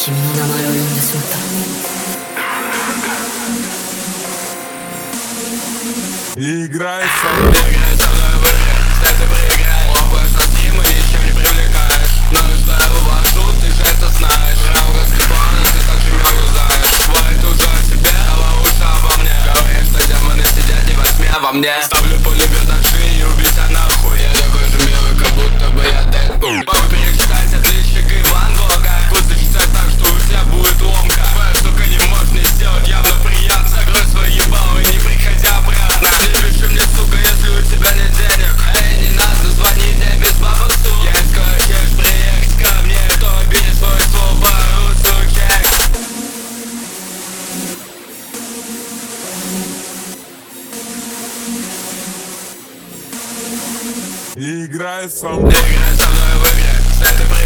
君の名前を呼んでしまった。 Играй со мной. Играй со мной в игры, кстати, проиграй. Плохой совсем и ничем не привлекаешь. Но я ставил вашу, ты же это знаешь. Рамках скрипана, ты так же много знаешь. Хватит уже о себе, давай лучше обо мне. Говоришь, что демоны сидят не во тьме, а во мне. Ставлю пулемет на шею и убейся нахуй. Я такой же милый, как будто бы я Дэдпул. Могу перечитать отличник и Ван Гога. Пусть зачитать так, что у тебя будет ломка. Твоя штука не может мне сделать явно приятно. Закрой свой ебало и не приходи обратно. Не пиши мне, сука, если у тебя нет денег. Эй, не надо звонить мне без бабок, сука. Если хочешь приехать ко мне, то бери свой свободу, суки. Играй со мной. Играй со мной в игры, кстати,